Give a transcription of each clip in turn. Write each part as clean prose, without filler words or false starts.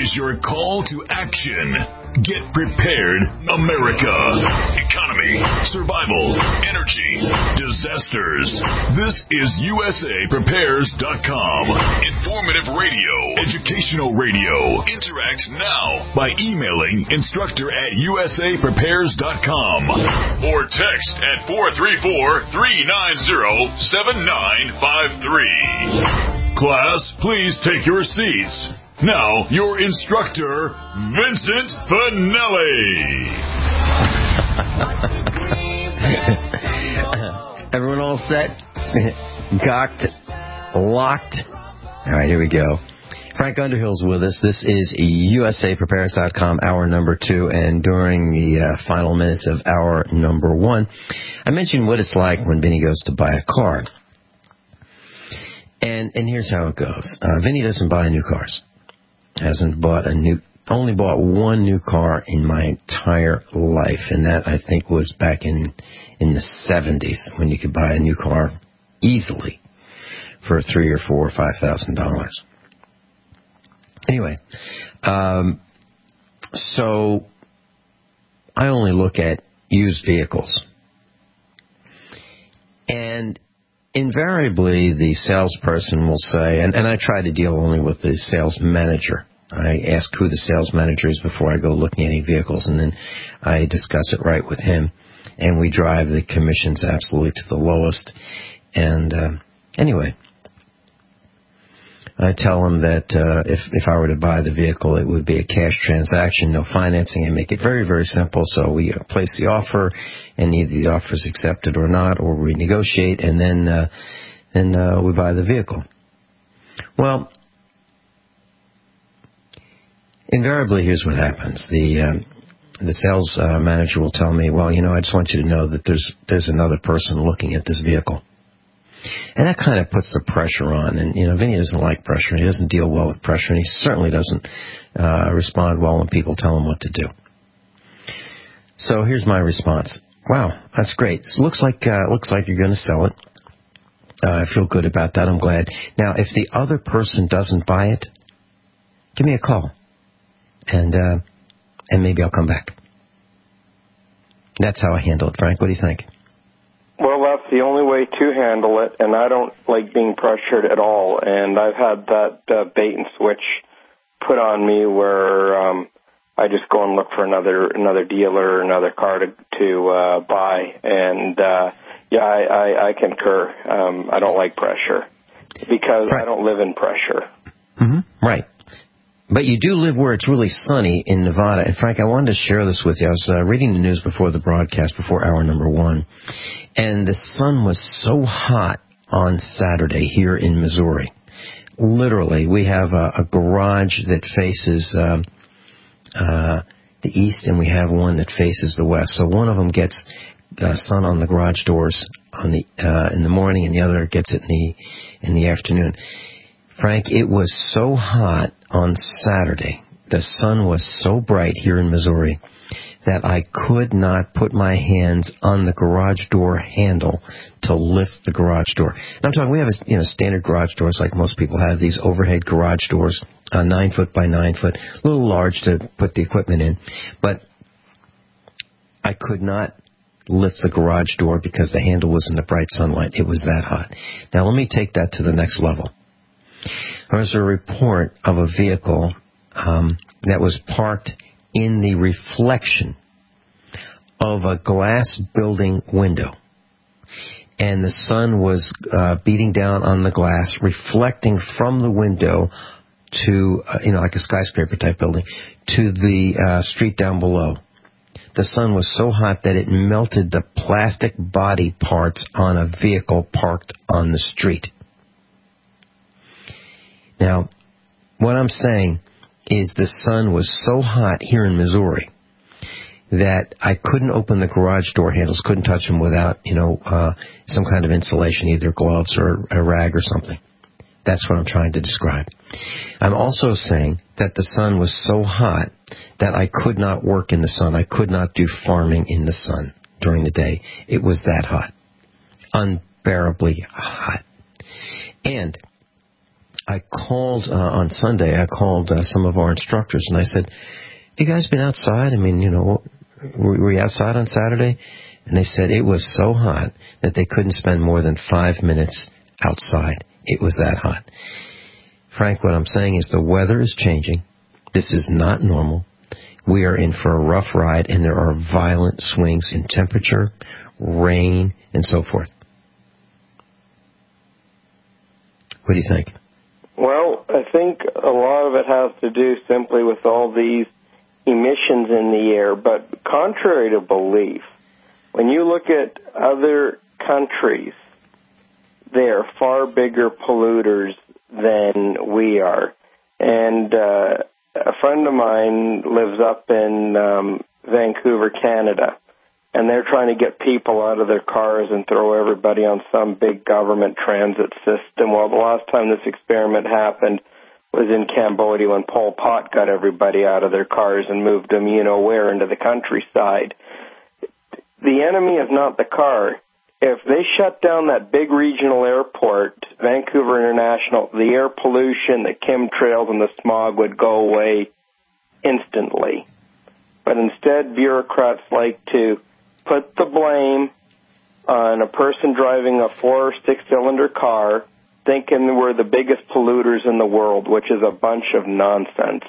is your call to action. Get prepared, America. Economy, survival, energy, disasters. This is USAPrepares.com. Informative radio, educational radio. Interact now by emailing instructor@USAPrepares.com or text at 434-390-7953. Class, please take your seats. Now, your instructor, Vincent Finelli. Everyone all set? Cocked? Locked? All right, here we go. Frank Underhill's with us. This is USAPrepares.com, hour number 2, and during the final minutes of hour number 1, I mentioned what it's like when Vinny goes to buy a car. And here's how it goes. Vinny doesn't buy new cars. Only bought one new car in my entire life, and that I think was back in the 70s when you could buy a new car easily for $3,000 or $4,000 or $5,000. Anyway, so I only look at used vehicles, and invariably, the salesperson will say, and I try to deal only with the sales manager. I ask who the sales manager is before I go looking at any vehicles, and then I discuss it right with him, and we drive the commissions absolutely to the lowest. And anyway, I tell him that if I were to buy the vehicle, it would be a cash transaction, no financing, and make it very, very simple. So we place the offer, and either the offer is accepted or not, or we negotiate, and then we buy the vehicle. Well, invariably, here's what happens. The sales manager will tell me, well, I just want you to know that there's another person looking at this vehicle. And that kind of puts the pressure on. And, Vinny doesn't like pressure. He doesn't deal well with pressure. And he certainly doesn't respond well when people tell him what to do. So here's my response. Wow, that's great. It looks like you're going to sell it. I feel good about that. I'm glad. Now, if the other person doesn't buy it, give me a call. And maybe I'll come back. That's how I handle it, Frank. What do you think? Well, that's the only way to handle it, and I don't like being pressured at all. And I've had that bait and switch put on me where I just go and look for another dealer, another car to buy. And I concur. I don't like pressure because I don't live in pressure. Mm-hmm. Right. But you do live where it's really sunny in Nevada. And, Frank, I wanted to share this with you. I was reading the news before the broadcast, before hour number 1, and the sun was so hot on Saturday here in Missouri. Literally, we have a garage that faces the east, and we have one that faces the west. So one of them gets sun on the garage doors in the morning, and the other gets it in the afternoon. Frank, it was so hot on Saturday, the sun was so bright here in Missouri, that I could not put my hands on the garage door handle to lift the garage door. And I'm talking, we have standard garage doors like most people have, these overhead garage doors, 9 foot by 9 foot, a little large to put the equipment in. But I could not lift the garage door because the handle was in the bright sunlight. It was that hot. Now let me take that to the next level. There was a report of a vehicle that was parked in the reflection of a glass building window. And the sun was beating down on the glass, reflecting from the window to, like a skyscraper type building, to the street down below. The sun was so hot that it melted the plastic body parts on a vehicle parked on the street. Now, what I'm saying is the sun was so hot here in Missouri that I couldn't open the garage door handles, couldn't touch them without, some kind of insulation, either gloves or a rag or something. That's what I'm trying to describe. I'm also saying that the sun was so hot that I could not work in the sun. I could not do farming in the sun during the day. It was that hot. Unbearably hot. And I called on Sunday. I called some of our instructors, and I said, "Have you guys been outside? I mean, were you outside on Saturday?" And they said it was so hot that they couldn't spend more than 5 minutes outside. It was that hot. Frank, what I'm saying is the weather is changing. This is not normal. We are in for a rough ride, and there are violent swings in temperature, rain, and so forth. What do you think? Well, I think a lot of it has to do simply with all these emissions in the air. But contrary to belief, when you look at other countries, they are far bigger polluters than we are. And a friend of mine lives up in Vancouver, Canada, and they're trying to get people out of their cars and throw everybody on some big government transit system. Well, the last time this experiment happened was in Cambodia when Pol Pot got everybody out of their cars and moved them, where, into the countryside. The enemy is not the car. If they shut down that big regional airport, Vancouver International, the air pollution, the chemtrails, and the smog would go away instantly. But instead, bureaucrats like to put the blame on a person driving a 4- or 6-cylinder car, thinking we're the biggest polluters in the world, which is a bunch of nonsense.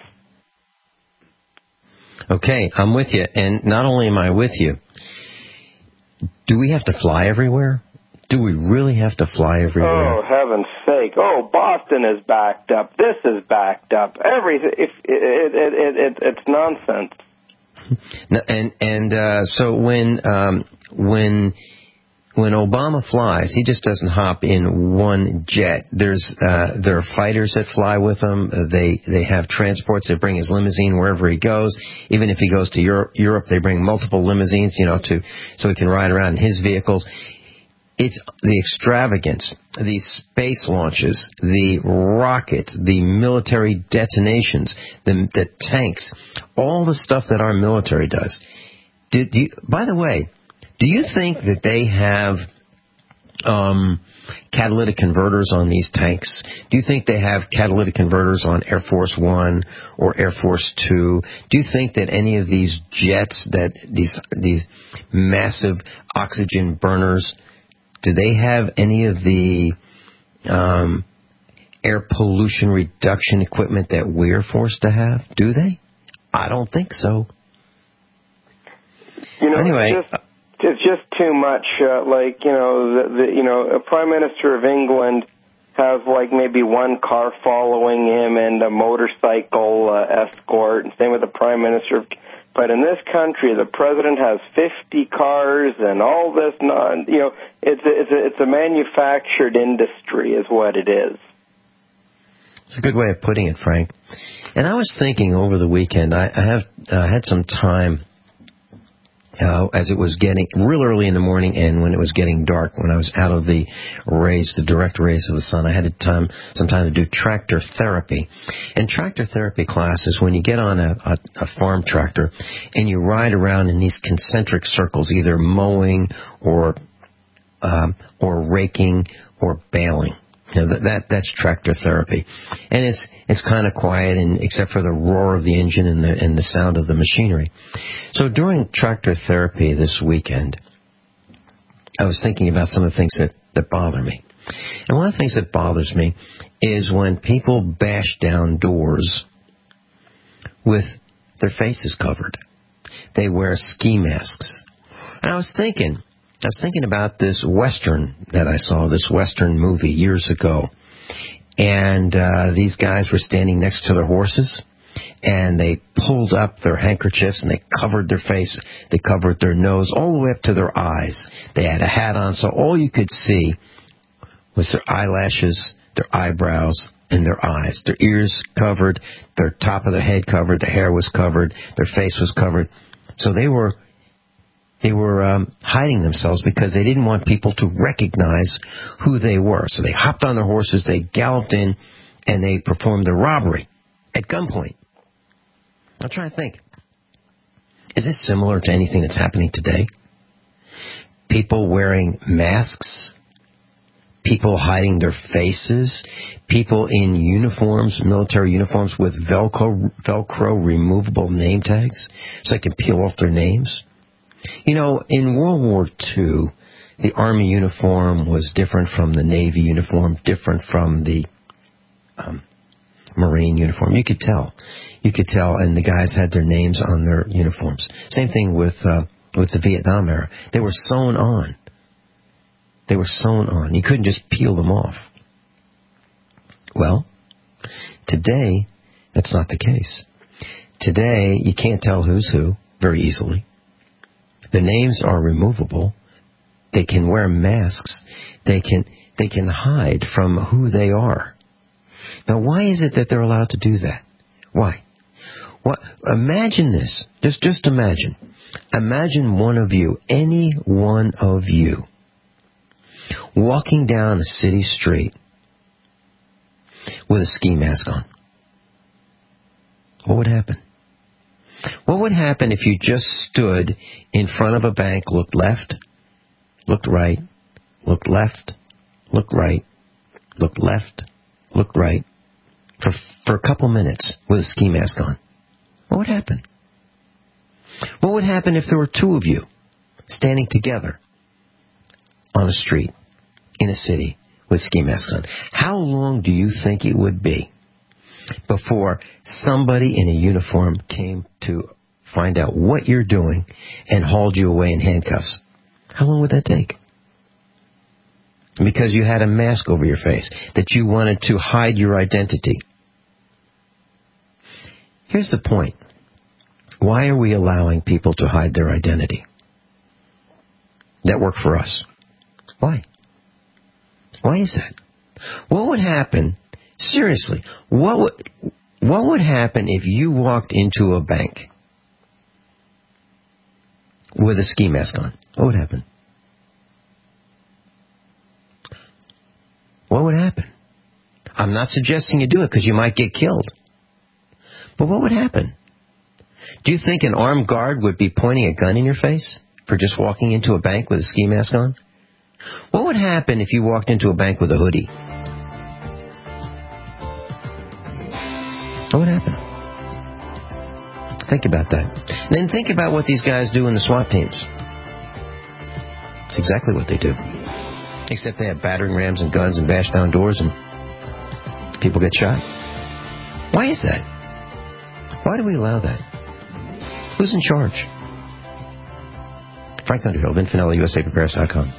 Okay, I'm with you. And not only am I with you, do we have to fly everywhere? Do we really have to fly everywhere? Oh, heaven's sake. Oh, Boston is backed up. This is backed up. Everything. It's nonsense. So when Obama flies, he just doesn't hop in one jet. There are fighters that fly with him. They have transports that bring his limousine wherever he goes. Even if he goes to Europe, they bring multiple limousines, so he can ride around in his vehicles. It's the extravagance, the space launches, the rockets, the military detonations, the tanks, all the stuff that our military does. By the way, do you think that they have catalytic converters on these tanks? Do you think they have catalytic converters on Air Force One or Air Force Two? Do you think that any of these jets, that these massive oxygen burners, do they have any of the air pollution reduction equipment that we're forced to have? Do they? I don't think so. Anyway. It's just too much. A Prime Minister of England has maybe one car following him and a motorcycle escort, and same with the Prime Minister. But in this country, the president has 50 cars and all this. It's a manufactured industry, is what it is. It's a good way of putting it, Frank. And I was thinking over the weekend. I had some time. As it was getting real early in the morning and when it was getting dark, when I was out of the direct rays of the sun, I had some time to do tractor therapy. And tractor therapy class is when you get on a farm tractor and you ride around in these concentric circles, either mowing or raking or baling. That's tractor therapy, and it's kind of quiet, and except for the roar of the engine and the sound of the machinery. So during tractor therapy this weekend, I was thinking about some of the things that bother me, and one of the things that bothers me is when people bash down doors with their faces covered. They wear ski masks, and I was thinking about this Western that I saw, this Western movie years ago. And these guys were standing next to their horses, and they pulled up their handkerchiefs, and they covered their face, they covered their nose, all the way up to their eyes. They had a hat on, so all you could see was their eyelashes, their eyebrows, and their eyes. Their ears covered, their top of their head covered, their hair was covered, their face was covered. So they were hiding themselves because they didn't want people to recognize who they were. So they hopped on their horses, they galloped in, and they performed a robbery at gunpoint. I'm trying to think. Is this similar to anything that's happening today? People wearing masks, people hiding their faces, people in uniforms, military uniforms with Velcro removable name tags so they can peel off their names. You know, in World War II, the Army uniform was different from the Navy uniform, different from the Marine uniform. You could tell. And the guys had their names on their uniforms. Same thing with the Vietnam era. They were sewn on. You couldn't just peel them off. Well, today, that's not the case. Today, you can't tell who's who very easily. The names are removable. They can wear masks. They can hide from who they are. Now, why is it that they're allowed to do that? Why? Imagine this. Just imagine. Imagine one of you, any one of you, walking down a city street with a ski mask on. What would happen? What would happen if you just stood in front of a bank, looked left, looked right, looked left, looked right, looked left, looked right, for a couple minutes with a ski mask on? What would happen? What would happen if there were two of you standing together on a street in a city with ski masks on? How long do you think it would be before somebody in a uniform came to find out what you're doing and hauled you away in handcuffs? How long would that take? Because you had a mask over your face, that you wanted to hide your identity. Here's the point. Why are we allowing people to hide their identity that work for us? Why? Why is that? What would happen, seriously, what would happen if you walked into a bank with a ski mask on? What would happen? What would happen? I'm not suggesting you do it because you might get killed. But what would happen? Do you think an armed guard would be pointing a gun in your face for just walking into a bank with a ski mask on? What would happen if you walked into a bank with a hoodie? What would happen? Think about that. And then think about what these guys do in the SWAT teams. It's exactly what they do. Except they have battering rams and guns and bash down doors and people get shot. Why is that? Why do we allow that? Who's in charge? Frank Underhill, Vinfinelli, USAPrepares.com.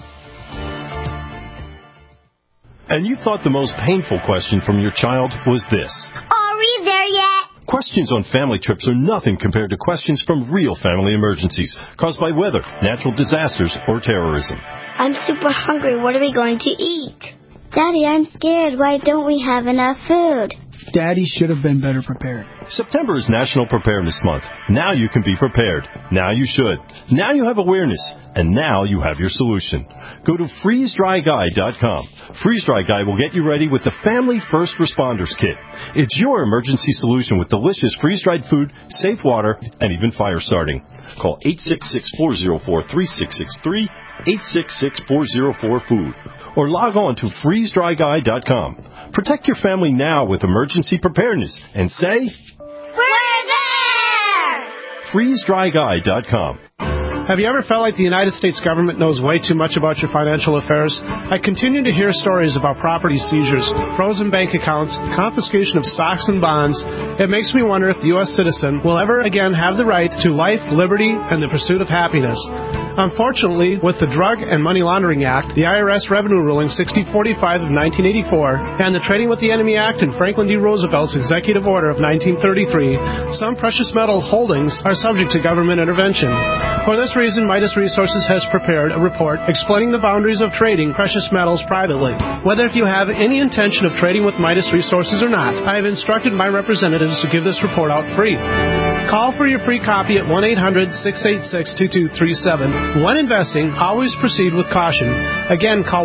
And you thought the most painful question from your child was this. Are we there yet? Questions on family trips are nothing compared to questions from real family emergencies caused by weather, natural disasters, or terrorism. I'm super hungry. What are we going to eat? Daddy, I'm scared. Why don't we have enough food? Daddy should have been better prepared. September is National Preparedness Month. Now you can be prepared. Now you should. Now you have awareness. And now you have your solution. Go to freezedryguy.com. Freeze Dry Guy will get you ready with the Family First Responders Kit. It's your emergency solution with delicious freeze-dried food, safe water, and even fire starting. Call 866-404-3663, 866-404-FOOD, or log on to freezedryguy.com. Protect your family now with emergency preparedness and say, We're there! freezedryguy.com. Have you ever felt like the United States government knows way too much about your financial affairs? I continue to hear stories about property seizures, frozen bank accounts, confiscation of stocks and bonds. It makes me wonder if the U.S. citizen will ever again have the right to life, liberty, and the pursuit of happiness. Unfortunately, with the Drug and Money Laundering Act, the IRS Revenue Ruling 6045 of 1984, and the Trading with the Enemy Act and Franklin D. Roosevelt's Executive Order of 1933, some precious metal holdings are subject to government intervention. For this reason, Midas Resources has prepared a report explaining the boundaries of trading precious metals privately. Whether if you have any intention of trading with Midas Resources or not, I have instructed my representatives to give this report out free. Call for your free copy at 1-800-686-2237. When investing, always proceed with caution. Again, call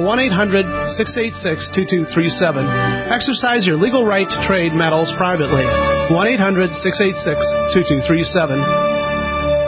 1-800-686-2237. Exercise your legal right to trade metals privately. 1-800-686-2237.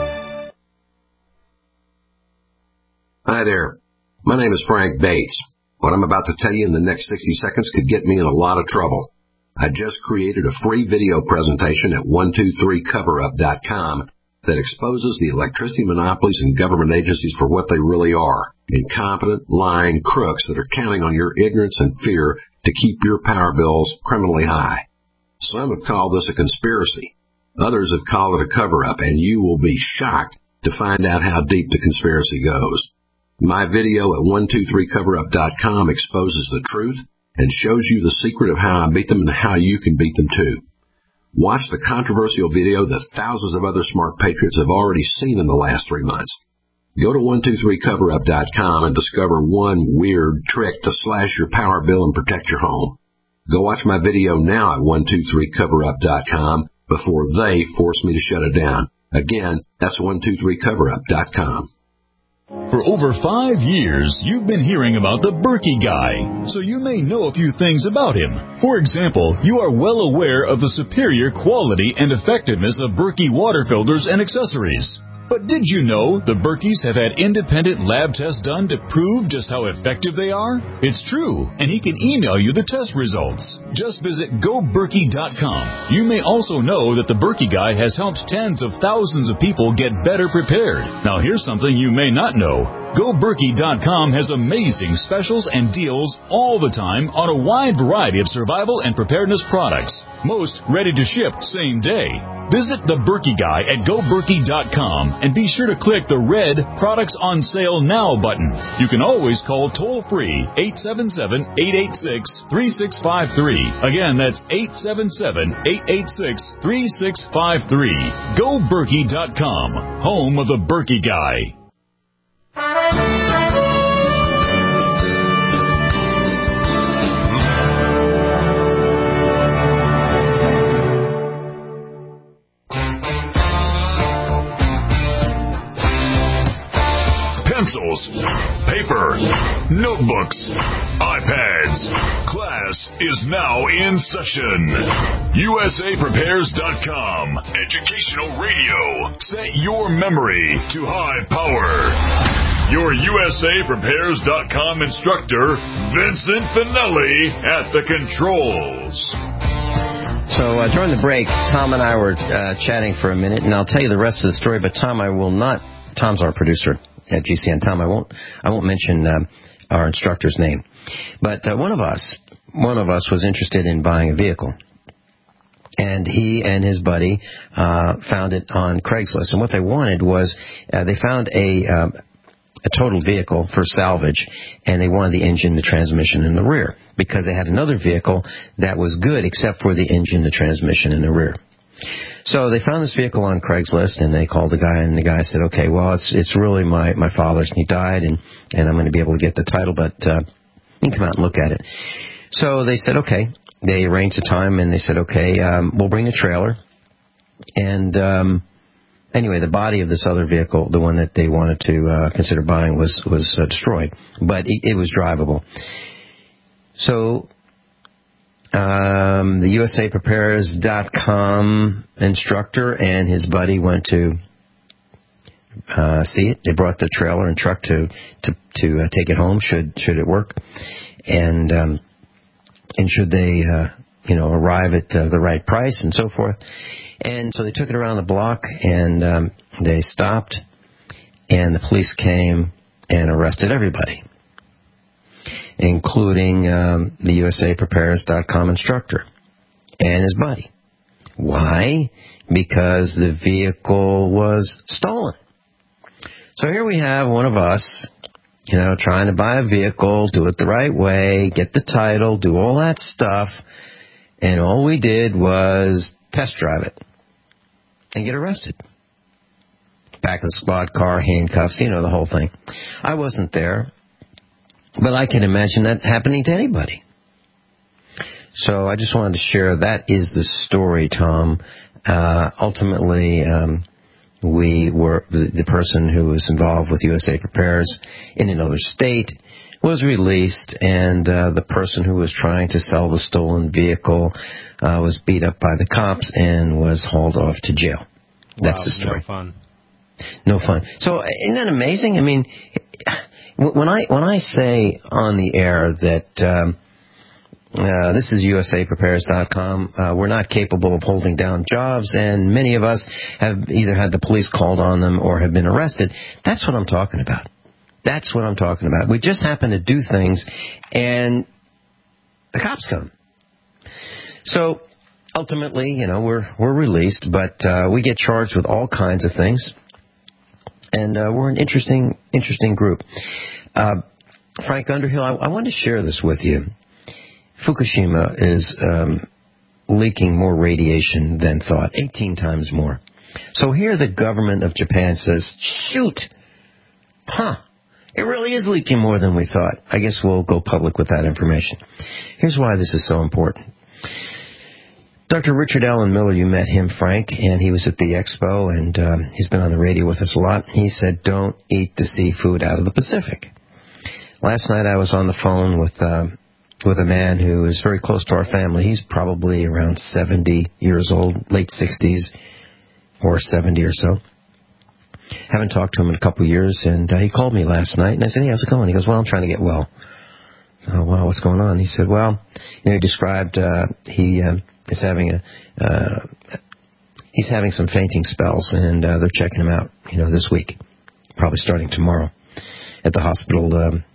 Hi there. My name is Frank Bates. What I'm about to tell you in the next 60 seconds could get me in a lot of trouble. I just created a free video presentation at 123coverup.com that exposes the electricity monopolies and government agencies for what they really are, incompetent, lying crooks that are counting on your ignorance and fear to keep your power bills criminally high. Some have called this a conspiracy. Others have called it a cover-up, and you will be shocked to find out how deep the conspiracy goes. My video at 123coverup.com exposes the truth and shows you the secret of how I beat them and how you can beat them too. Watch the controversial video that thousands of other smart patriots have already seen in the last 3 months. Go to 123coverup.com and discover one weird trick to slash your power bill and protect your home. Go watch my video now at 123coverup.com before they force me to shut it down. Again, that's 123coverup.com. For over 5 years, you've been hearing about the Berkey Guy, so you may know a few things about him. For example, you are well aware of the superior quality and effectiveness of Berkey water filters and accessories. But did you know the Berkeys have had independent lab tests done to prove just how effective they are? It's true, and he can email you the test results. Just visit GoBerkey.com. You may also know that the Berkey Guy has helped tens of thousands of people get better prepared. Now here's something you may not know. GoBerkey.com has amazing specials and deals all the time on a wide variety of survival and preparedness products. Most ready to ship same day. Visit the Berkey Guy at GoBerkey.com and be sure to click the red Products on Sale Now button. You can always call toll-free 877-886-3653. Again, that's 877-886-3653. GoBerkey.com, home of the Berkey Guy. Pencils, paper, notebooks, iPads. Class is now in session. USAPrepares.com. Educational radio. Set your memory to high power. Your USAPrepares.com instructor, Vincent Finelli, at the controls. So during the break, Tom and I were chatting for a minute, and I'll tell you the rest of the story, but Tom, I will not. Tom's our producer at GCN. Tom, I won't mention our instructor's name. But one of us was interested in buying a vehicle. And he and his buddy found it on Craigslist. And what they wanted was they found a total vehicle for salvage, and they wanted the engine, the transmission, and the rear, because they had another vehicle that was good except for the engine, the transmission, and the rear. So they found this vehicle on Craigslist, and they called the guy, and the guy said, okay, well, it's really my father's, and he died, and I'm going to be able to get the title, but you can come out and look at it. So they said, okay. They arranged a time, and they said, okay, we'll bring the trailer. And anyway, the body of this other vehicle, the one that they wanted to consider buying, was destroyed, but it was drivable. So the USAPrepares.com instructor and his buddy went to see it. They brought the trailer and truck to take it home, should it work, and should they arrive at the right price and so forth. And so they took it around the block, and they stopped, and the police came and arrested everybody, including the USAPrepares.com instructor and his buddy. Why? Because the vehicle was stolen. So here we have one of us, trying to buy a vehicle, do it the right way, get the title, do all that stuff, and all we did was test drive it and get arrested. Back of the squad car, handcuffs, the whole thing. I wasn't there, but I can imagine that happening to anybody. So I just wanted to share that is the story, Tom. Ultimately, the person who was involved with USA Prepares in another state was released, and the person who was trying to sell the stolen vehicle was beat up by the cops and was hauled off to jail. That's the story. No fun. No fun. So isn't that amazing? I mean, When I say on the air that this is USAPrepares.com, we're not capable of holding down jobs, and many of us have either had the police called on them or have been arrested, that's what I'm talking about. That's what I'm talking about. We just happen to do things, and the cops come. So ultimately, we're released, but we get charged with all kinds of things, and we're an interesting group. Frank Underhill, I wanted to share this with you. Fukushima is leaking more radiation than thought, 18 times more. So here the government of Japan says, shoot, it really is leaking more than we thought. I guess we'll go public with that information. Here's why this is so important. Dr. Richard Allen Miller, you met him, Frank, and he was at the expo, and he's been on the radio with us a lot. He said, don't eat the seafood out of the Pacific. Last night I was on the phone with a man who is very close to our family. He's probably around 70 years old, late 60s, or 70 or so. Haven't talked to him in a couple of years, and he called me last night, and I said, hey, how's it going? He goes, well, I'm trying to get well. So, well, what's going on? He said, well, he described he's having some fainting spells, and they're checking him out, this week, probably starting tomorrow at the hospital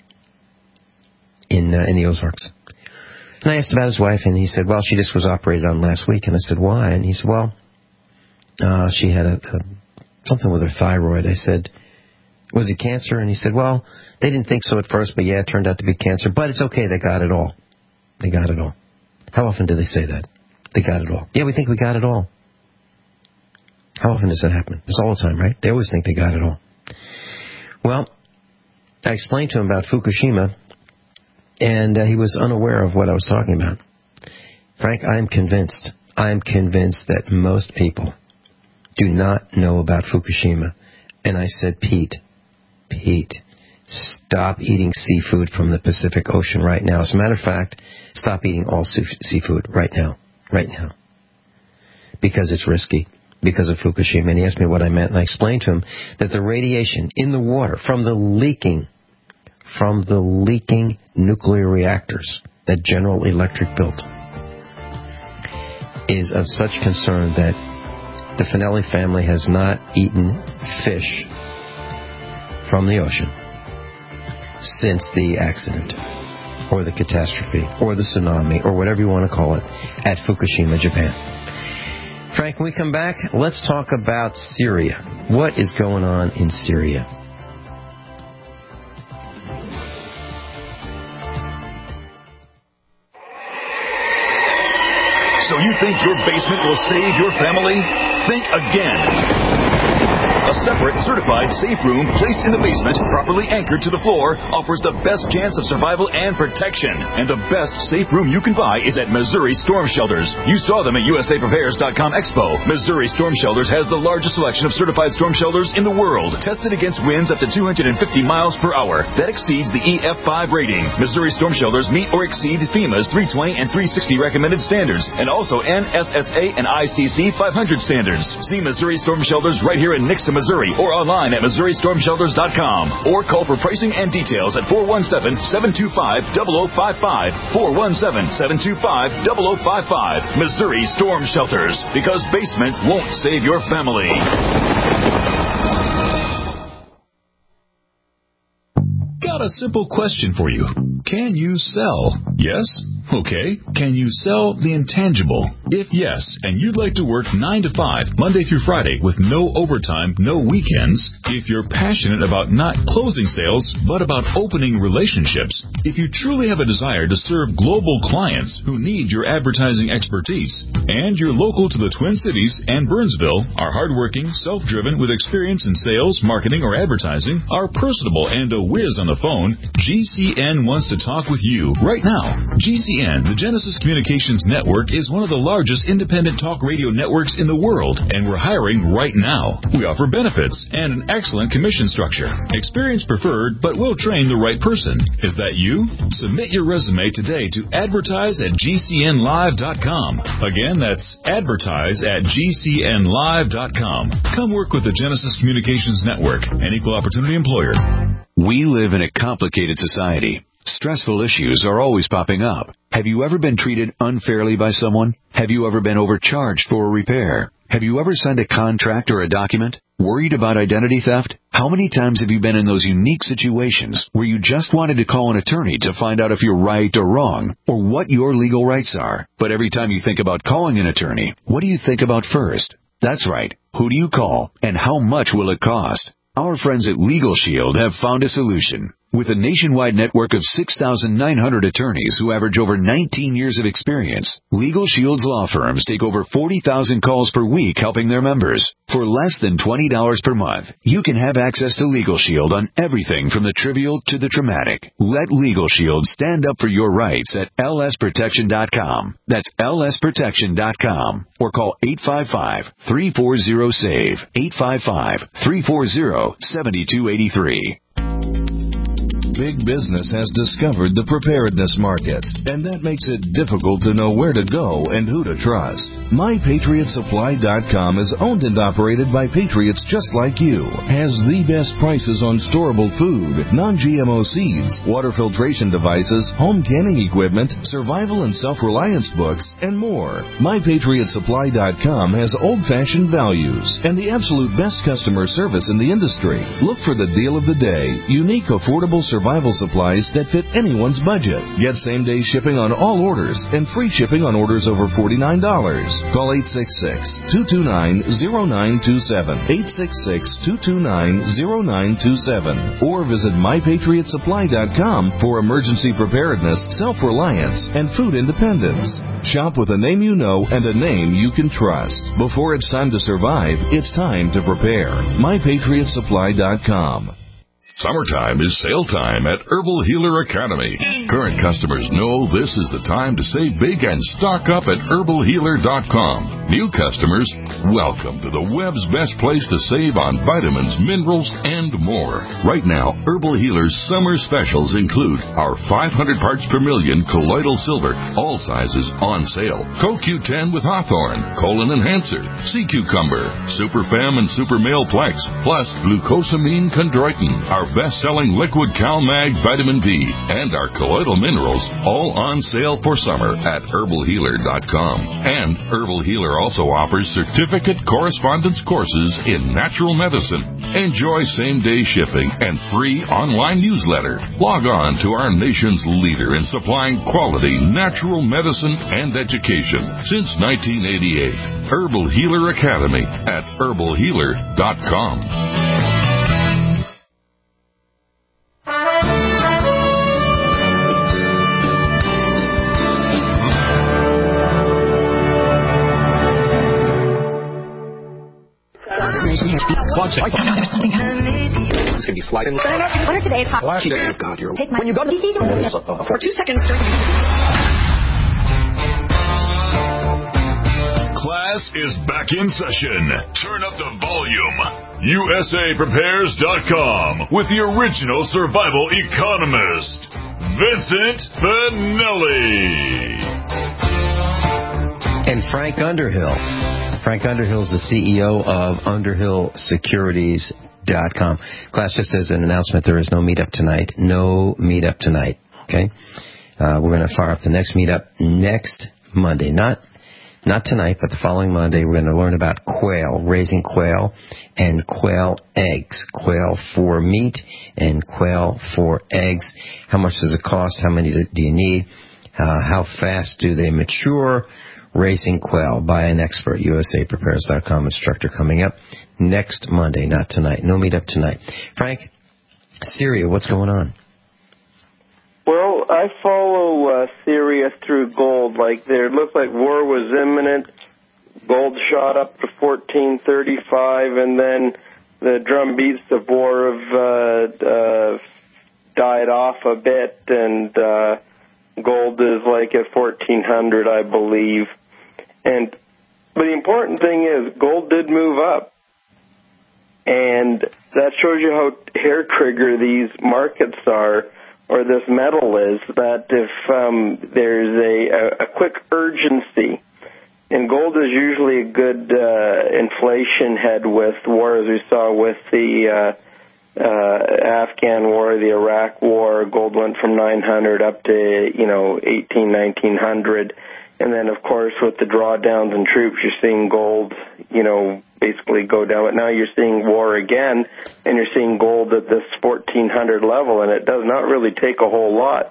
in the Ozarks. And I asked about his wife, and he said, well, she just was operated on last week. And I said, why? And he said, well, she had something with her thyroid. I said, was it cancer? And he said, well, they didn't think so at first, but yeah, it turned out to be cancer. But it's okay, they got it all. They got it all. How often do they say that? They got it all. Yeah, we think we got it all. How often does that happen? It's all the time, right? They always think they got it all. Well, I explained to him about Fukushima, and he was unaware of what I was talking about. Frank, I'm convinced that most people do not know about Fukushima. And I said, Pete, stop eating seafood from the Pacific Ocean right now. As a matter of fact, stop eating all seafood right now. Because it's risky, because of Fukushima. And he asked me what I meant, and I explained to him that the radiation in the water from the leaking nuclear reactors that General Electric built is of such concern that the Finelli family has not eaten fish from the ocean since the accident, or the catastrophe, or the tsunami, or whatever you want to call it, at Fukushima, Japan. Frank, when we come back, let's talk about Syria. What is going on in Syria? So you think your basement will save your family? Think again. A separate, certified safe room placed in the basement, properly anchored to the floor, offers the best chance of survival and protection. And the best safe room you can buy is at Missouri Storm Shelters. You saw them at USAPrepares.com Expo. Missouri Storm Shelters has the largest selection of certified storm shelters in the world, tested against winds up to 250 miles per hour. That exceeds the EF5 rating. Missouri Storm Shelters meet or exceed FEMA's 320 and 360 recommended standards, and also NSSA and ICC 500 standards. See Missouri Storm Shelters right here in Nixon, Missouri, or online at MissouriStormShelters.com, or call for pricing and details at 417-725-0055, 417-725-0055. Missouri Storm Shelters, because basements won't save your family. Got a simple question for you. Can you sell? Yes? Okay. Can you sell the intangible? If yes, and you'd like to work 9 to 5, Monday through Friday, with no overtime, no weekends, if you're passionate about not closing sales, but about opening relationships, if you truly have a desire to serve global clients who need your advertising expertise, and you're local to the Twin Cities and Burnsville, are hardworking, self-driven, with experience in sales, marketing, or advertising, are personable and a whiz on the phone, GCN wants to talk with you right now. GCN, the Genesis Communications Network, is one of the largest independent talk radio networks in the world, and we're hiring right now. We offer benefits and an excellent commission structure. Experience preferred, but we'll train the right person. Is that you? Submit your resume today to advertise@gcnlive.com. Again, that's advertise@gcnlive.com. Come work with the Genesis Communications Network, an equal opportunity employer. We live in a complicated society. Stressful issues are always popping up. Have you ever been treated unfairly by someone? Have you ever been overcharged for a repair? Have you ever signed a contract or a document? Worried about identity theft? How many times have you been in those unique situations where you just wanted to call an attorney to find out if you're right or wrong, or what your legal rights are? But every time you think about calling an attorney, what do you think about first? That's right. Who do you call, and how much will it cost? Our friends at Legal Shield have found a solution. With a nationwide network of 6,900 attorneys who average over 19 years of experience, Legal Shield's law firms take over 40,000 calls per week helping their members. For less than $20 per month, you can have access to Legal Shield on everything from the trivial to the traumatic. Let Legal Shield stand up for your rights at lsprotection.com. That's lsprotection.com. Or call 855-340-SAVE, 855-340-7283. Big business has discovered the preparedness market, and that makes it difficult to know where to go and who to trust. MyPatriotSupply.com is owned and operated by patriots just like you, has the best prices on storable food, non-GMO seeds, water filtration devices, home canning equipment, survival and self-reliance books, and more. MyPatriotSupply.com has old-fashioned values and the absolute best customer service in the industry. Look for the deal of the day, unique, affordable survival supplies that fit anyone's budget. Get same-day shipping on all orders and free shipping on orders over $49. Call 866-229-0927, 866-229-0927, or visit MyPatriotSupply.com for emergency preparedness, self-reliance, and food independence. Shop with a name you know and a name you can trust. Before it's time to survive, it's time to prepare. MyPatriotSupply.com. Summertime is sale time at Herbal Healer Academy. Current customers know this is the time to save big and stock up at herbalhealer.com. New customers, welcome to the web's best place to save on vitamins, minerals, and more. Right now, Herbal Healer's summer specials include our 500 parts per million colloidal silver, all sizes on sale, CoQ10 with Hawthorne, Colon Enhancer, Sea Cucumber, Super Fem and Super Male Plex, plus glucosamine chondroitin, our best-selling liquid CalMag vitamin D, and our colloidal minerals, all on sale for summer at herbalhealer.com. And Herbal Healer also offers certificate correspondence courses in natural medicine. Enjoy same-day shipping and free online newsletter. Log on to our nation's leader in supplying quality natural medicine and education since 1988. Herbal Healer Academy at herbalhealer.com. It's going to be sliding. When today, God, you're take my, when you go to for 2 seconds. Class is back in session. Turn up the volume. USAPrepares.com with the original survival economist, Vincent Finelli. And Frank Underhill. Frank Underhill is the CEO of UnderhillSecurities.com. Class, just as an announcement, there is no meetup tonight. No meetup tonight. Okay? We're going to fire up the next meetup next Monday. Not tonight, but the following Monday. We're going to learn about quail, raising quail, and quail eggs. Quail for meat and quail for eggs. How much does it cost? How many do you need? How fast do they mature? Raising quail by an expert. USAPrepares.com instructor coming up next Monday, not tonight. No meetup tonight. Frank, Syria, what's going on? Well, I follow Syria through gold. Like there looked like war was imminent. Gold shot up to 1435, and then the drumbeats of war have died off a bit, and gold is like at 1400, I believe. But the important thing is gold did move up, and that shows you how hair trigger these markets are, or this metal is, that if there's a quick urgency, and gold is usually a good inflation head with war, as we saw with the Afghan war, the Iraq war, gold went from 900 up to, 1900. And then, of course, with the drawdowns in troops, you're seeing gold, basically go down. But now you're seeing war again, and you're seeing gold at this 1400 level, and it does not really take a whole lot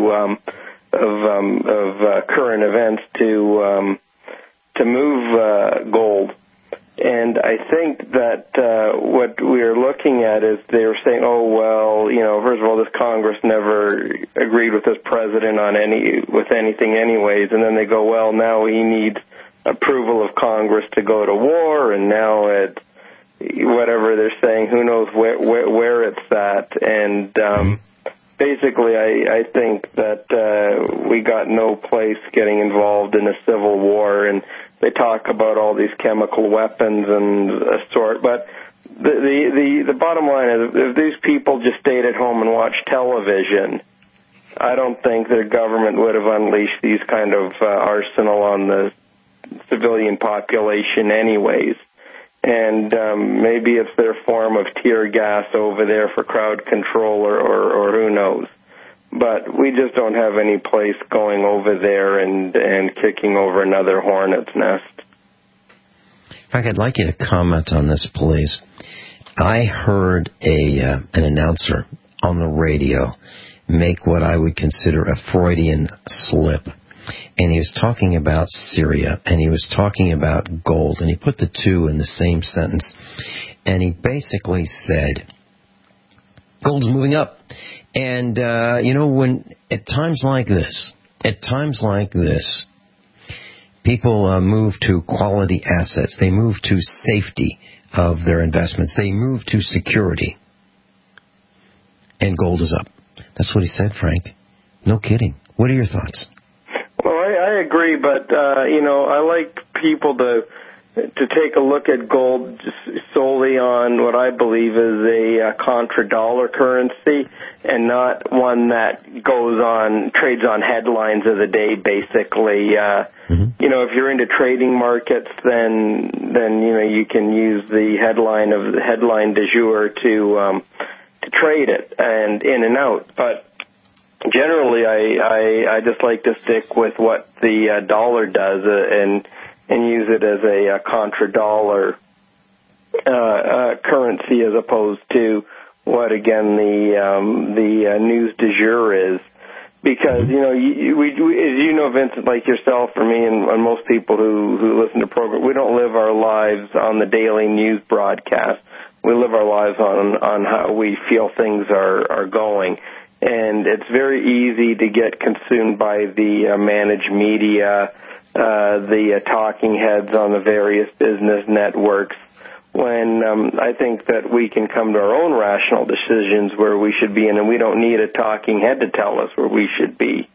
of current events to move gold. And I think that what we're looking at is they're saying, first of all, this Congress never agreed with this president with anything anyways. And then they go, well, now he needs approval of Congress to go to war. And now whatever they're saying, who knows where it's at. And basically, I think that we got no place getting involved in a civil war. And they talk about all these chemical weapons and a sort, but the bottom line is, if these people just stayed at home and watched television, I don't think their government would have unleashed these kind of arsenal on the civilian population anyways. And maybe it's their form of tear gas over there for crowd control or who knows. But we just don't have any place going over there and kicking over another hornet's nest. In fact, I'd like you to comment on this, please. I heard an announcer on the radio make what I would consider a Freudian slip. And he was talking about Syria, and he was talking about gold, and he put the two in the same sentence. And he basically said, gold's moving up. And, when at times like this, people move to quality assets. They move to safety of their investments. They move to security. And gold is up. That's what he said, Frank. No kidding. What are your thoughts? Well, I agree, but, I like people to take a look at gold just solely on what I believe is a contra-dollar currency and not one that trades on headlines of the day, basically. If you're into trading markets, then you can use the headline du jour to trade it and in and out. But generally, I just like to stick with what the dollar does and use it as a contra-dollar currency as opposed to what, again, the news du jour is. Because, as Vincent, like yourself or me and most people who listen to programs, we don't live our lives on the daily news broadcast. We live our lives on how we feel things are going. And it's very easy to get consumed by the managed media, the talking heads on the various business networks, when I think that we can come to our own rational decisions where we should be, and we don't need a talking head to tell us where we should be.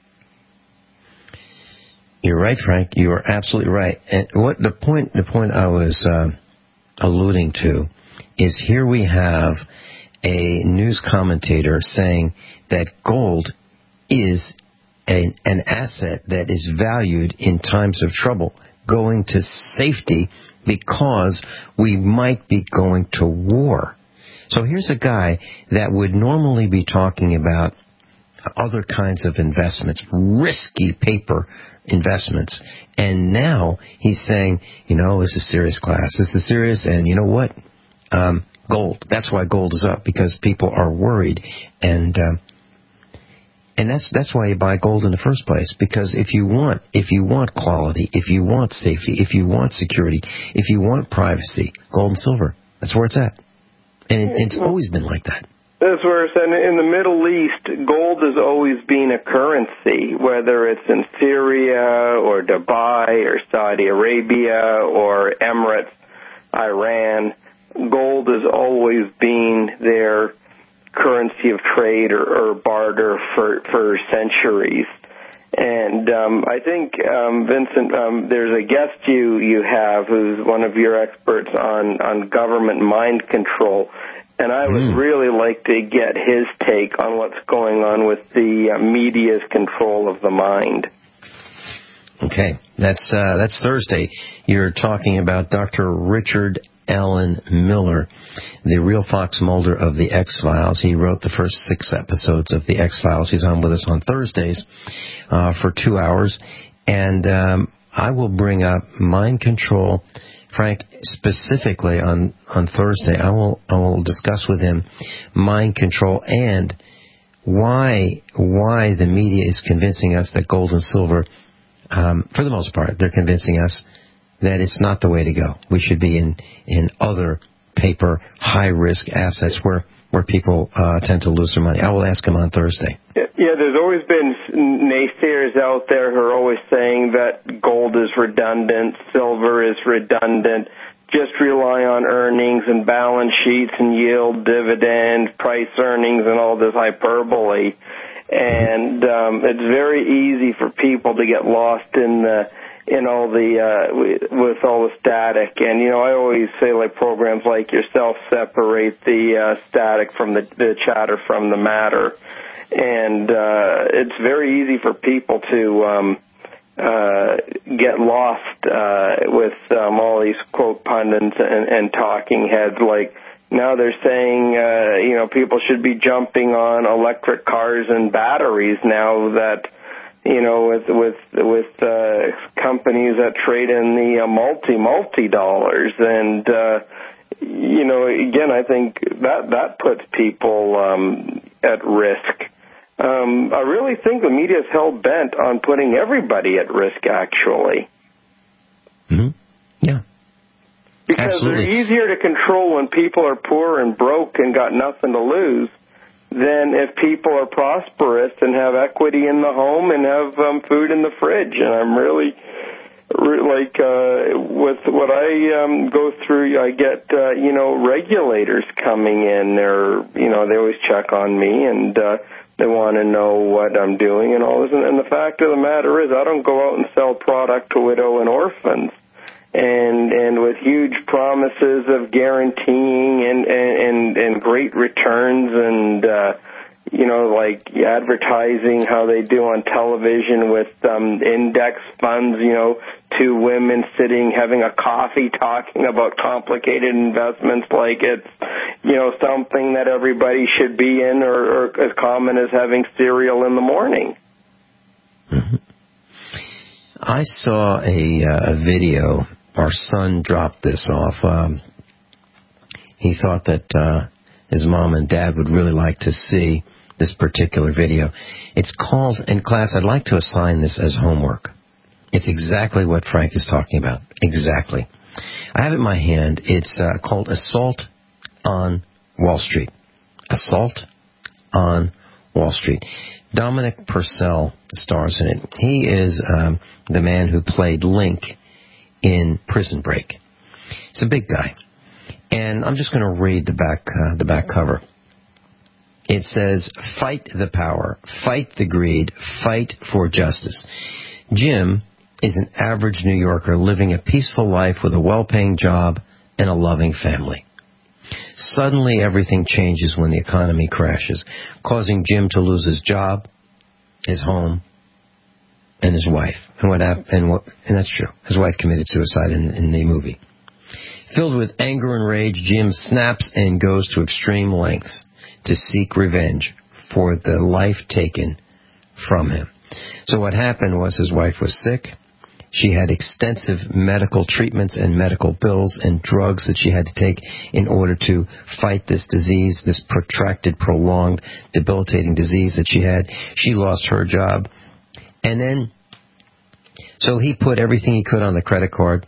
You're right, Frank. You are absolutely right. And the point I was alluding to is, here we have a news commentator saying that gold is an asset that is valued in times of trouble, going to safety because we might be going to war. So here's a guy that would normally be talking about other kinds of investments, risky paper investments, and now he's saying, this is serious class, this is serious, and you know what? Gold. That's why gold is up, because people are worried, and that's why you buy gold in the first place. Because if you want quality, if you want safety, if you want security, if you want privacy, gold and silver, that's where it's at. And it's always been like that. That's where it's at. In the Middle East, gold has always been a currency, whether it's in Syria or Dubai or Saudi Arabia or Emirates, Iran. Gold has always been their currency of trade or barter for centuries. And I think, Vincent, there's a guest you have who's one of your experts on government mind control, and I would really like to get his take on what's going on with the media's control of the mind. Okay, that's Thursday. You're talking about Dr. Richard Alan Miller, the real Fox Mulder of The X-Files. He wrote the first 6 episodes of The X-Files. He's on with us on Thursdays for 2 hours. And I will bring up mind control. Frank, specifically on Thursday, I will discuss with him mind control and why the media is convincing us that gold and silver, for the most part, they're convincing us that it's not the way to go. We should be in other paper, high-risk assets where people tend to lose their money. I will ask him on Thursday. Yeah, there's always been naysayers out there who are always saying that gold is redundant, silver is redundant, just rely on earnings and balance sheets and yield, dividend, price earnings, and all this hyperbole. And it's very easy for people to get lost with all the static. And, I always say, like, programs like yourself separate the static from the chatter from the matter. And it's very easy for people to get lost with all these, quote, pundits and talking heads. Like, now they're saying, people should be jumping on electric cars and batteries now that, with companies that trade in the multi dollars. And, again, I think that puts people at risk. I really think the media is hell-bent on putting everybody at risk, actually. Mm-hmm. Yeah. Because Absolutely. They're easier to control when people are poor and broke and got nothing to lose than if people are prosperous and have equity in the home and have food in the fridge. And I'm really with what I go through, I get, regulators coming in. They always check on me and they want to know what I'm doing and all this. And the fact of the matter is I don't go out and sell product to widow and orphans. And with huge promises of guaranteeing and great returns and, like advertising how they do on television with index funds, two women sitting having a coffee talking about complicated investments like it's, something that everybody should be in or as common as having cereal in the morning. Mm-hmm. I saw a video. Our son dropped this off. He thought that his mom and dad would really like to see this particular video. It's called, in class, I'd like to assign this as homework. It's exactly what Frank is talking about. Exactly. I have it in my hand. It's called Assault on Wall Street. Assault on Wall Street. Dominic Purcell stars in it. He is the man who played Link in Prison Break. He's a big guy. And I'm just going to read the back cover. It says, "Fight the power, fight the greed, fight for justice." Jim is an average New Yorker living a peaceful life with a well-paying job and a loving family. Suddenly everything changes when the economy crashes, causing Jim to lose his job, his home, and his wife. And that's true. His wife committed suicide in the movie. Filled with anger and rage, Jim snaps and goes to extreme lengths to seek revenge for the life taken from him. So what happened was his wife was sick. She had extensive medical treatments and medical bills and drugs that she had to take in order to fight this disease, this protracted, prolonged, debilitating disease that she had. She lost her job. And then, so he put everything he could on the credit card.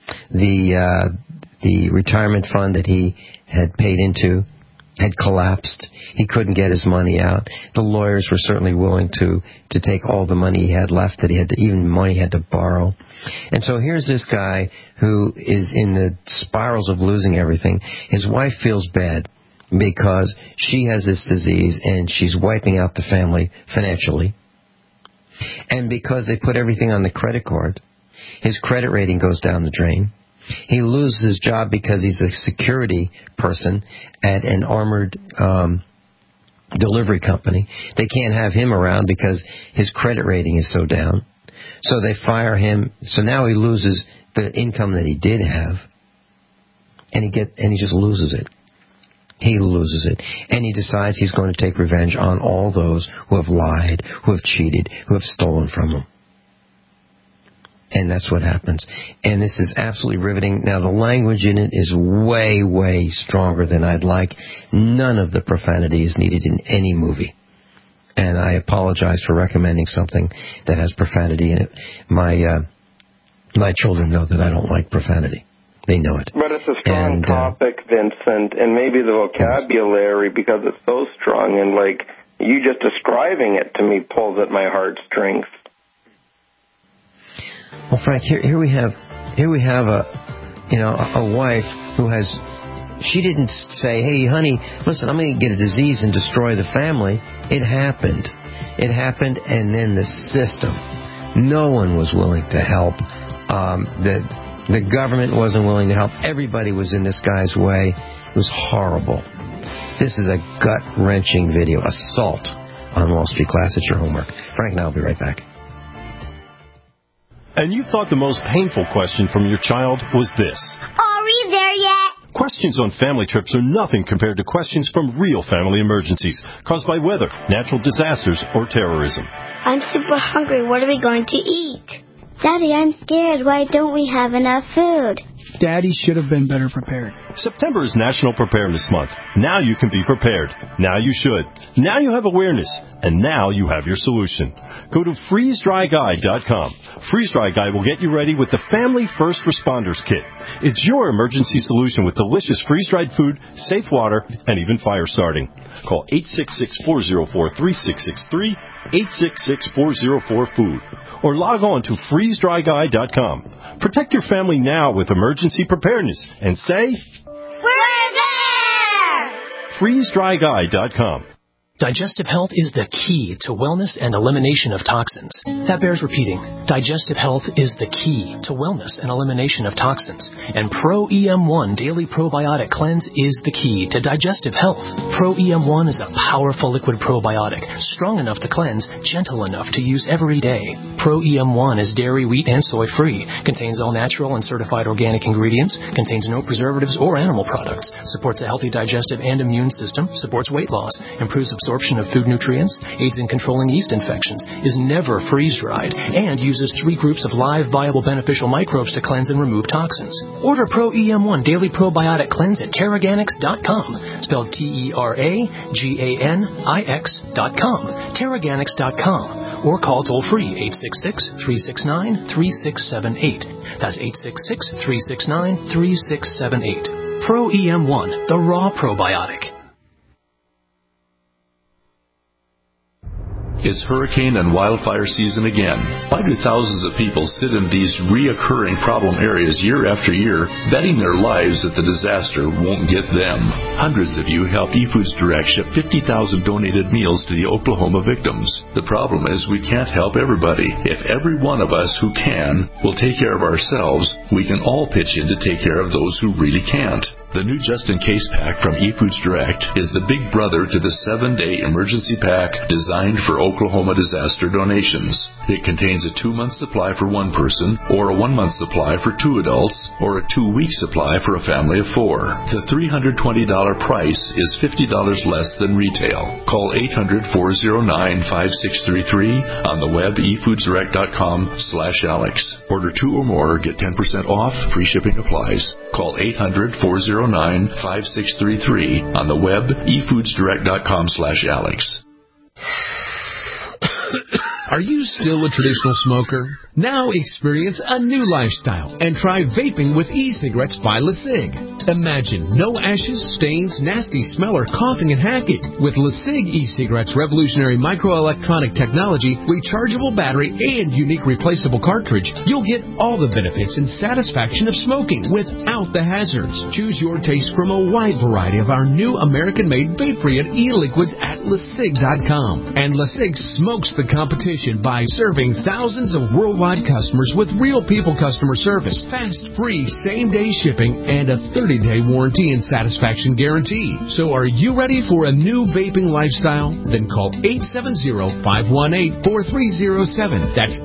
The retirement fund that he had paid into had collapsed. He couldn't get his money out. The lawyers were certainly willing to take all the money he had left, that he had to, even money he had to borrow. And so here's this guy who is in the spirals of losing everything. His wife feels bad because she has this disease and she's wiping out the family financially. And because they put everything on the credit card, his credit rating goes down the drain. He loses his job because he's a security person at an armored delivery company. They can't have him around because his credit rating is so down. So they fire him. So now he loses the income that he did have. and he just loses it. He loses it. And he decides he's going to take revenge on all those who have lied, who have cheated, who have stolen from him. And that's what happens. And this is absolutely riveting. Now, the language in it is way, way stronger than I'd like. None of the profanity is needed in any movie. And I apologize for recommending something that has profanity in it. My children know that I don't like profanity. They know it. But it's a strong topic, Vincent, and maybe the vocabulary, because it's so strong, and like you just describing it to me pulls at my heartstrings. Well, Frank, here we have a wife who has. She didn't say, "Hey, honey, listen, I'm going to get a disease and destroy the family." It happened, and then the system. No one was willing to help. The government wasn't willing to help. Everybody was in this guy's way. It was horrible. This is a gut-wrenching video. Assault on Wall Street Class. It's your homework. Frank and I will be right back. And you thought the most painful question from your child was this. Are we there yet? Questions on family trips are nothing compared to questions from real family emergencies caused by weather, natural disasters, or terrorism. I'm super hungry. What are we going to eat? Daddy, I'm scared. Why don't we have enough food? Daddy should have been better prepared. September is National Preparedness Month. Now you can be prepared. Now you should. Now you have awareness. And now you have your solution. Go to freezedryguy.com. Freeze Dry Guy will get you ready with the Family First Responders Kit. It's your emergency solution with delicious freeze-dried food, safe water, and even fire starting. Call 866-404-3663, 866-404-FOOD, or log on to freezedryguy.com. Protect your family now with emergency preparedness and say, We're there! freezedryguy.com. Digestive health is the key to wellness and elimination of toxins. That bears repeating. Digestive health is the key to wellness and elimination of toxins. And Pro EM1 Daily Probiotic Cleanse is the key to digestive health. Pro EM1 is a powerful liquid probiotic, strong enough to cleanse, gentle enough to use every day. Pro EM1 is dairy, wheat, and soy-free, contains all natural and certified organic ingredients, contains no preservatives or animal products, supports a healthy digestive and immune system, supports weight loss, improves absorption of food nutrients, aids in controlling yeast infections, is never freeze-dried, and uses 3 groups of live, viable, beneficial microbes to cleanse and remove toxins. Order Pro EM1 Daily Probiotic Cleanse at Terraganics.com, spelled TerraGanix.com, Terraganics.com, or call toll-free 866-369-3678. That's 866-369-3678. Pro EM1, the raw probiotic. It's hurricane and wildfire season again. Why do thousands of people sit in these reoccurring problem areas year after year, betting their lives that the disaster won't get them? Hundreds of you helped eFoods Direct ship 50,000 donated meals to the Oklahoma victims. The problem is we can't help everybody. If every one of us who can will take care of ourselves, we can all pitch in to take care of those who really can't. The new Just In Case pack from eFoods Direct is the big brother to the 7-day emergency pack designed for Oklahoma disaster donations. It contains a 2-month supply for one person, or a 1-month supply for 2 adults, or a 2-week supply for a family of 4. The $320 price is $50 less than retail. Call 800-409-5633 on the web efoodsdirect.com/Alex. Order 2 or more, get 10% off, free shipping applies. Call 800-409-5633 on the web efoodsdirect.com/Alex. Are you still a traditional smoker? Now experience a new lifestyle and try vaping with e-cigarettes by LeSig. Imagine no ashes, stains, nasty smell, or coughing and hacking. With LeSig e-cigarettes' revolutionary microelectronic technology, rechargeable battery, and unique replaceable cartridge, you'll get all the benefits and satisfaction of smoking without the hazards. Choose your taste from a wide variety of our new American-made vape-free e-liquids at LeSig.com. And LeSig smokes the competition. reputation by serving thousands of worldwide customers with real people customer service, fast, free, same-day shipping, and a 30-day warranty and satisfaction guarantee. So are you ready for a new vaping lifestyle? Then call 870-518-4307. That's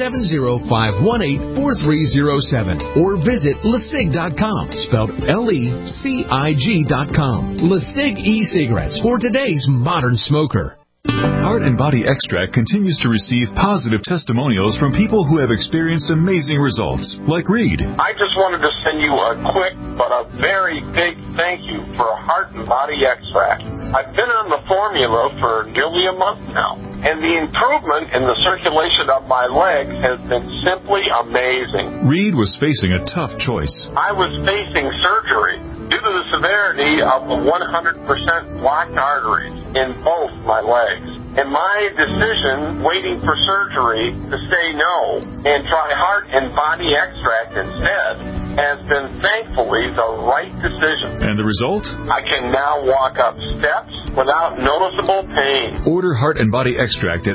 870-518-4307. Or visit LeSig.com, spelled LECIG.com. LeSig e-cigarettes for today's modern smoker. Heart and Body Extract continues to receive positive testimonials from people who have experienced amazing results, like Reed. I just wanted to send you a quick but a very big thank you for Heart and Body Extract. I've been on the formula for nearly a month now, and the improvement in the circulation of my legs has been simply amazing. Reed was facing a tough choice. I was facing surgery due to the severity of the 100% blocked arteries in both my legs. And my decision, waiting for surgery, to say no and try Heart and Body Extract instead, has been thankfully the right decision. And the result? I can now walk up steps without noticeable pain. Order Heart and Body Extract at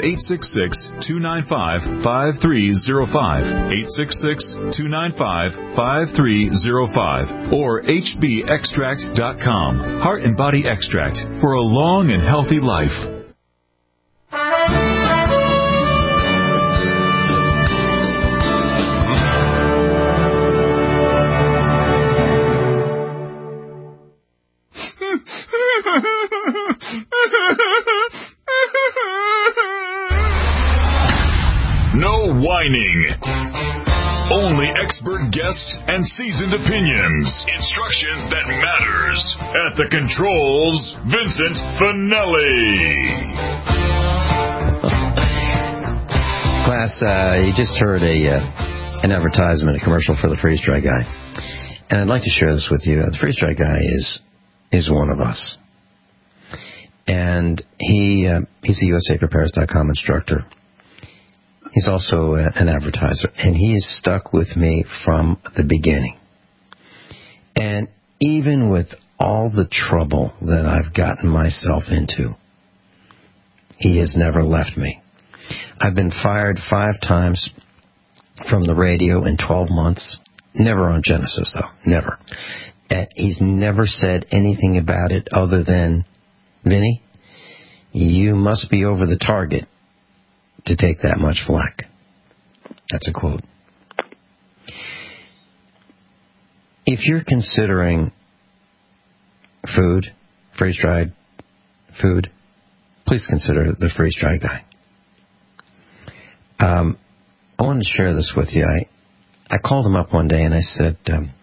866-295-5305, 866-295-5305, or hbextract.com. Heart and Body Extract for a long and healthy life. No whining. Only expert guests and seasoned opinions. Instruction that matters. At the controls, Vincent Finelli. Class, you just heard an advertisement, a commercial for the Freeze Dry Guy. And I'd like to share this with you. The Freeze Dry Guy is one of us. And he's a USAPrepares.com instructor. He's also an advertiser. And he has stuck with me from the beginning. And even with all the trouble that I've gotten myself into, he has never left me. I've been fired 5 times from the radio in 12 months. Never on Genesis, though. Never. He's never said anything about it other than, Vinny, you must be over the target to take that much flack. That's a quote. If you're considering food, freeze-dried food, please consider the Freeze Dry Guy. I wanted to share this with you. I called him up one day and I said,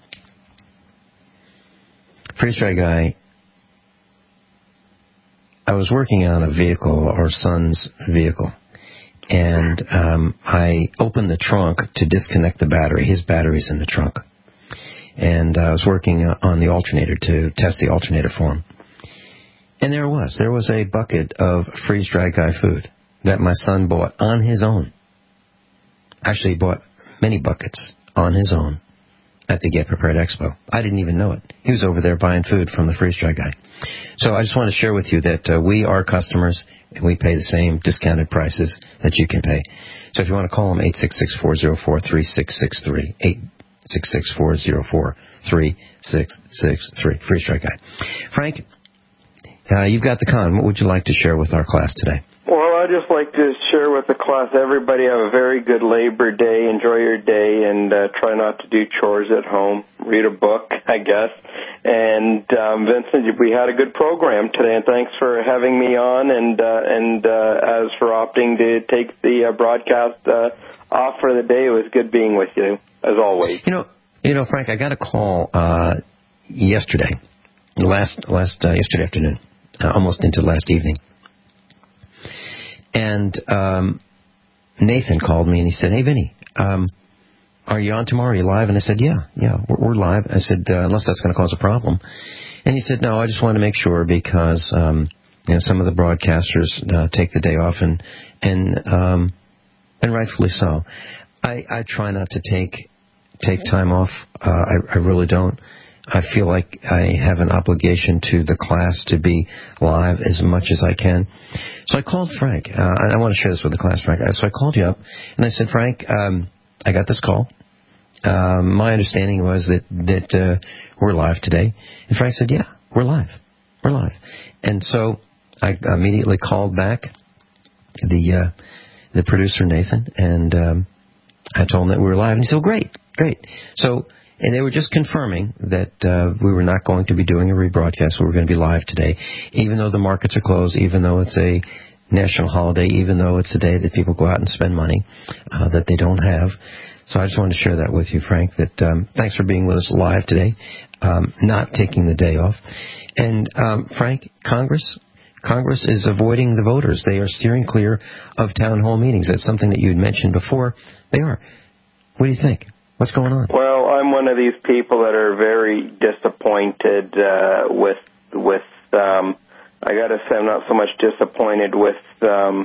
Freeze Dry Guy, I was working on a vehicle, our son's vehicle, and I opened the trunk to disconnect the battery. His battery's in the trunk. And I was working on the alternator to test the alternator for him. And there was a bucket of Freeze Dry Guy food that my son bought on his own. Actually, he bought many buckets on his own at the Get Prepared Expo. I didn't even know it. He was over there buying food from the Freeze Dry Guy. So I just want to share with you that we are customers, and we pay the same discounted prices that you can pay. So if you want to call them, 866-404-3663, 866-404-3663, Freeze Dry Guy. Frank, you've got the con. What would you like to share with our class today? Well, I'd just like to share with the class, everybody have a very good Labor Day. Enjoy your day and try not to do chores at home. Read a book, I guess. And Vincent, we had a good program today, and thanks for having me on. And as for opting to take the broadcast off for the day, it was good being with you, as always. You know, Frank, I got a call yesterday afternoon, almost into last evening. And Nathan called me and he said, "Hey, Vinny, are you on tomorrow? Are you live?" And I said, yeah, we're live. I said, unless that's going to cause a problem. And he said, no, I just want to make sure because some of the broadcasters take the day off and rightfully so. I try not to take time off. I really don't. I feel like I have an obligation to the class to be live as much as I can. So I called Frank. And I want to share this with the class, Frank. So I called you up, and I said, Frank, I got this call. My understanding was that we're live today. And Frank said, yeah, we're live. We're live. And so I immediately called back the producer, Nathan, and I told him that we were live. And he said, great. So, and they were just confirming that we were not going to be doing a rebroadcast. We were going to be live today, even though the markets are closed, even though it's a national holiday, even though it's a day that people go out and spend money that they don't have. So I just wanted to share that with you, Frank, that thanks for being with us live today, not taking the day off. And, Frank, Congress is avoiding the voters. They are steering clear of town hall meetings. That's something that you had mentioned before. They are. What do you think? What's going on? Well, I'm one of these people that are very disappointed with I got to say I'm not so much disappointed with the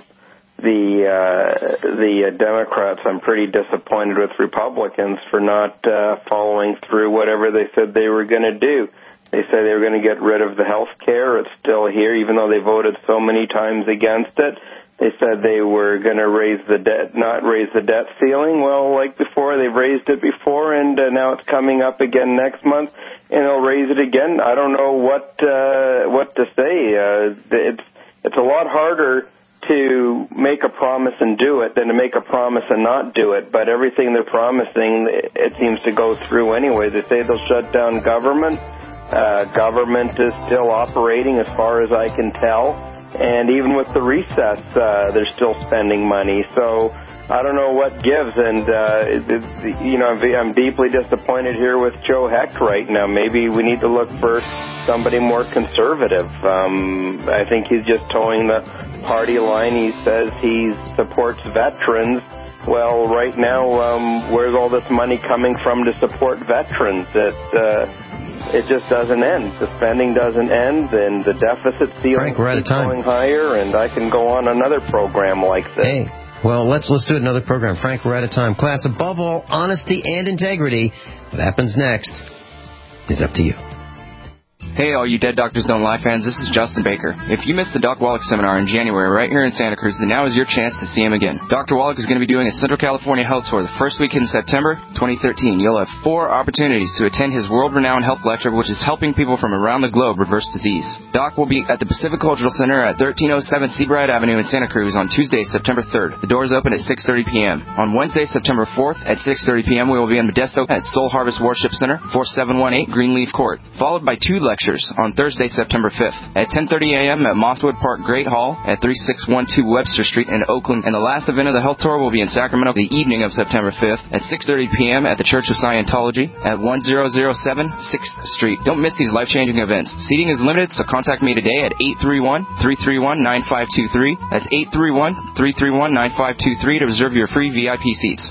Democrats. I'm pretty disappointed with Republicans for not following through whatever they said they were going to do. They said they were going to get rid of the health care. It's still here, even though they voted so many times against it. They said they were going to not raise the debt ceiling. Well, like before, they've raised it before, and now it's coming up again next month, and they'll raise it again. I don't know what to say. It's a lot harder to make a promise and do it than to make a promise and not do it. But everything they're promising, it seems to go through anyway. They say they'll shut down government. Government is still operating as far as I can tell. And even with the recess, they're still spending money. So I don't know what gives. And, I'm deeply disappointed here with Joe Hecht right now. Maybe we need to look for somebody more conservative. I think he's just towing the party line. He says he supports veterans. Well, right now, where's all this money coming from to support veterans? It just doesn't end. The spending doesn't end, and the deficit ceiling keeps going higher, and I can go on another program like this. Hey, well, let's do another program. Frank, we're out of time. Class, above all, honesty and integrity. What happens next is up to you. Hey, all you Dead Doctors Don't Lie fans, this is Justin Baker. If you missed the Doc Wallach seminar in January right here in Santa Cruz, then now is your chance to see him again. Dr. Wallach is going to be doing a Central California health tour the first week in September 2013. You'll have 4 opportunities to attend his world-renowned health lecture, which is helping people from around the globe reverse disease. Doc will be at the Pacific Cultural Center at 1307 Seabright Avenue in Santa Cruz on Tuesday, September 3rd. The doors open at 6:30 p.m. On Wednesday, September 4th at 6:30 p.m., we will be in Modesto at Soul Harvest Worship Center, 4718 Greenleaf Court, followed by 2 lectures on Thursday, September 5th at 10:30 a.m. at Mosswood Park Great Hall at 3612 Webster Street in Oakland. And the last event of the health tour will be in Sacramento the evening of September 5th at 6:30 p.m. at the Church of Scientology at 1007 6th Street. Don't miss these life-changing events. Seating is limited, so contact me today at 831-331-9523. That's 831-331-9523 to reserve your free VIP seats.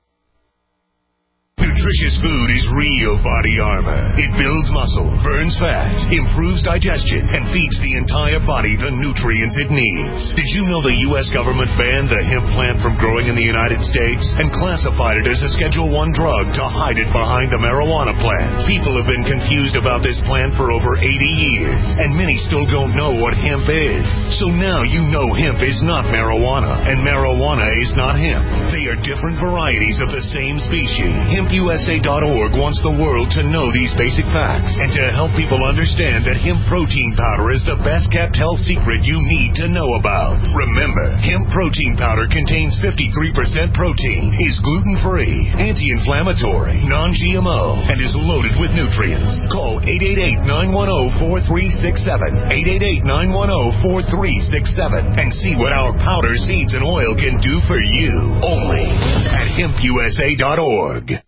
Nutritious food is real body armor. It builds muscle, burns fat, improves digestion, and feeds the entire body the nutrients it needs. Did you know the U.S. government banned the hemp plant from growing in the United States and classified it as a Schedule I drug to hide it behind the marijuana plant? People have been confused about this plant for over 80 years, and many still don't know what hemp is. So now you know hemp is not marijuana, and marijuana is not hemp. They are different varieties of the same species. HempUSA.org wants the world to know these basic facts and to help people understand that hemp protein powder is the best kept health secret you need to know about. Remember, hemp protein powder contains 53% protein, is gluten-free, anti-inflammatory, non-GMO, and is loaded with nutrients. Call 888-910-4367, 888-910-4367, and see what our powder, seeds, and oil can do for you. Only at HempUSA.org.